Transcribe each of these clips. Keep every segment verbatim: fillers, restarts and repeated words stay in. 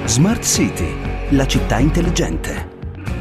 Smart City, la città intelligente.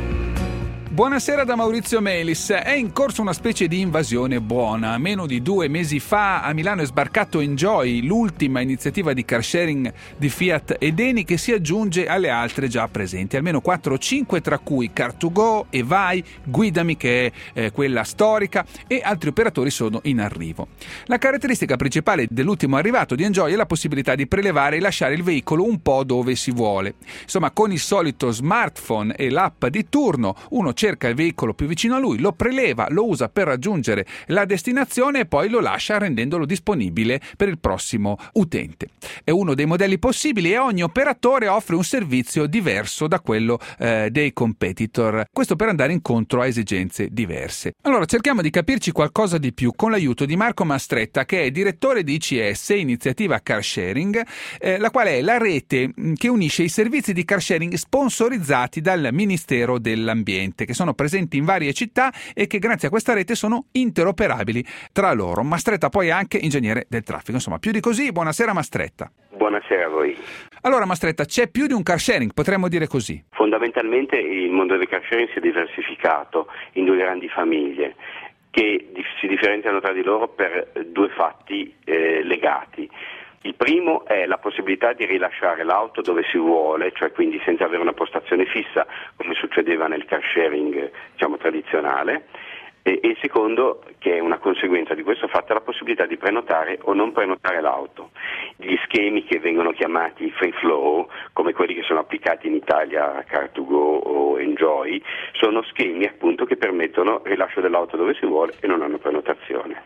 Buonasera da Maurizio Melis. È in corso una specie di invasione buona. Meno di due mesi fa a Milano è sbarcato Enjoy, l'ultima iniziativa di car sharing di Fiat ed Eni che si aggiunge alle altre già presenti, almeno quattro o cinque, tra cui car to go, Evai, Guidami che è eh, quella storica, e altri operatori sono in arrivo. La caratteristica principale dell'ultimo arrivato di Enjoy è la possibilità di prelevare e lasciare il veicolo un po' dove si vuole. Insomma, con il solito smartphone e l'app di turno uno cerca cerca il veicolo più vicino a lui, lo preleva, lo usa per raggiungere la destinazione e poi lo lascia rendendolo disponibile per il prossimo utente. È uno dei modelli possibili e ogni operatore offre un servizio diverso da quello eh, dei competitor, questo per andare incontro a esigenze diverse. Allora cerchiamo di capirci qualcosa di più con l'aiuto di Marco Mastretta, che è direttore di I C S, Iniziativa Car Sharing, eh, la quale è la rete che unisce i servizi di car sharing sponsorizzati dal Ministero dell'Ambiente, che sono presenti in varie città e che grazie a questa rete sono interoperabili tra loro. Mastretta poi è anche ingegnere del traffico. Insomma, più di così. Buonasera Mastretta. Buonasera a voi. Allora Mastretta, c'è più di un car sharing, potremmo dire così? Fondamentalmente il mondo del car sharing si è diversificato in due grandi famiglie che si differenziano tra di loro per due fatti eh, legati. Il primo è la possibilità di rilasciare l'auto dove si vuole, cioè quindi senza avere una postazione fissa come succedeva nel car sharing, diciamo, tradizionale, e, e il secondo, che è una conseguenza di questo fatto, è la possibilità di prenotare o non prenotare l'auto. Gli schemi che vengono chiamati free flow, come quelli che sono applicati in Italia a car to go o Enjoy, sono schemi appunto che permettono il rilascio dell'auto dove si vuole e non hanno prenotazione.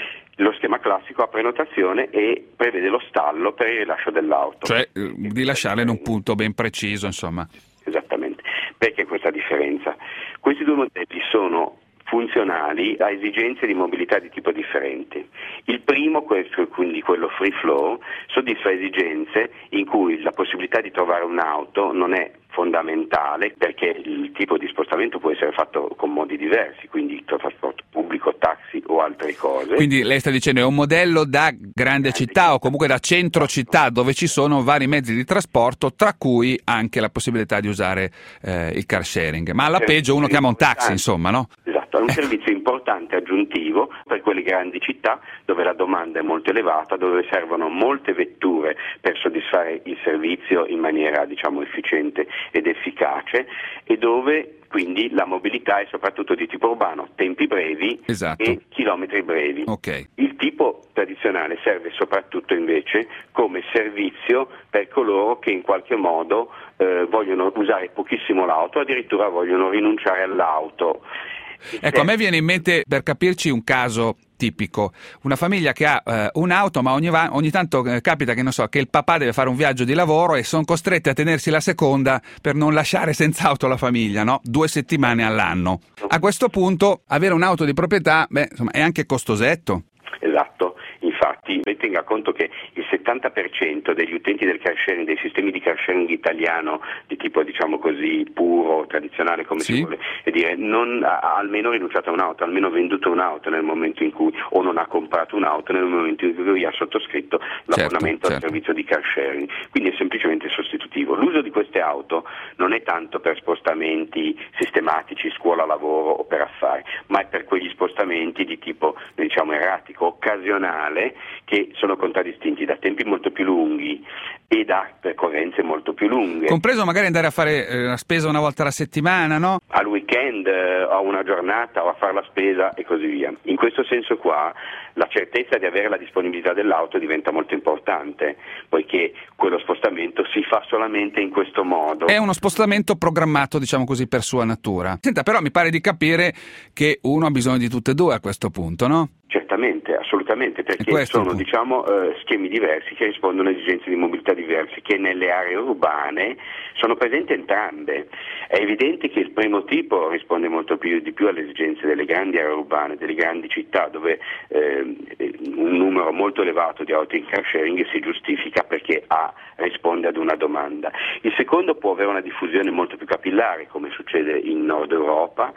Lo schema classico ha prenotazione e prevede lo stallo per il rilascio dell'auto. Cioè eh, di lasciarla in un punto ben preciso, insomma. Esattamente. Perché questa differenza? Questi due modelli sono funzionali a esigenze di mobilità di tipo differenti. Il primo, questo, quindi quello free flow, soddisfa esigenze in cui la possibilità di trovare un'auto non è fondamentale, perché il tipo di spostamento può essere fatto con modi diversi, quindi trasporto pubblico, taxi o altre cose. Quindi lei sta dicendo è un modello da grande città o comunque da centro città, dove ci sono vari mezzi di trasporto, tra cui anche la possibilità di usare eh, il car sharing, ma alla peggio uno chiama un taxi, insomma, no? Esatto, è un servizio importante aggiuntivo per quelle grandi città dove la domanda è molto elevata, dove servono molte vetture per soddisfare il servizio in maniera, diciamo, efficiente ed efficace, e dove quindi la mobilità è soprattutto di tipo urbano, tempi brevi, esatto, e chilometri brevi. Okay. Il tipo tradizionale serve soprattutto invece come servizio per coloro che in qualche modo eh, vogliono usare pochissimo l'auto, addirittura vogliono rinunciare all'auto. Ecco, a me viene in mente, per capirci, un caso tipico: una famiglia che ha eh, un'auto, ma ogni, va- ogni tanto eh, capita che non so che il papà deve fare un viaggio di lavoro e sono costretti a tenersi la seconda per non lasciare senza auto la famiglia, no? Due settimane all'anno. A questo punto avere un'auto di proprietà, beh, insomma, è anche costosetto. Esatto, infatti lei tenga conto che il settanta per cento degli utenti del car sharing, dei sistemi di car sharing italiano di tipo, diciamo così, puro, tradizionale, come sì, si vuole dire, non ha, ha almeno rinunciato a un'auto, almeno venduto un'auto nel momento in cui, o non ha comprato un'auto nel momento in cui ha sottoscritto l'abbonamento, certo, certo, al servizio di car sharing, quindi è semplicemente sostitutivo. L'uso di queste auto non è tanto per spostamenti sistematici, scuola, lavoro o per affari, ma è per quegli spostamenti di tipo, diciamo, erratico, occasionale, che sono contraddistinti da tempi molto più lunghi e da percorrenze molto più lunghe. Compreso magari andare a fare eh, la spesa una volta alla settimana, no? Al weekend, eh, a una giornata, o a fare la spesa e così via. In questo senso qua la certezza di avere la disponibilità dell'auto diventa molto importante, poiché quello spostamento si fa solamente in questo modo. È uno spostamento programmato, diciamo così, per sua natura. Senta, però mi pare di capire che uno ha bisogno di tutte e due a questo punto, no? Certamente, assolutamente, perché sono, diciamo, eh, schemi diversi che rispondono a esigenze di mobilità diverse, che nelle aree urbane sono presenti entrambe. È evidente che il primo tipo risponde molto più di più alle esigenze delle grandi aree urbane, delle grandi città, dove eh, un numero molto elevato di auto in car sharing si giustifica perché A risponde ad una domanda. Il secondo può avere una diffusione molto più capillare, come succede in Nord Europa,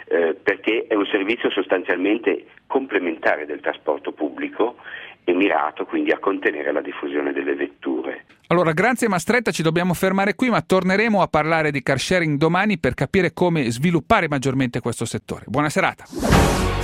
eh, perché è un servizio sostanzialmente complementare del trasporto pubblico e mirato quindi a contenere la diffusione delle vetture. Allora, grazie Mastretta, ci dobbiamo fermare qui, ma torneremo a parlare di car sharing domani per capire come sviluppare maggiormente questo settore. Buona serata.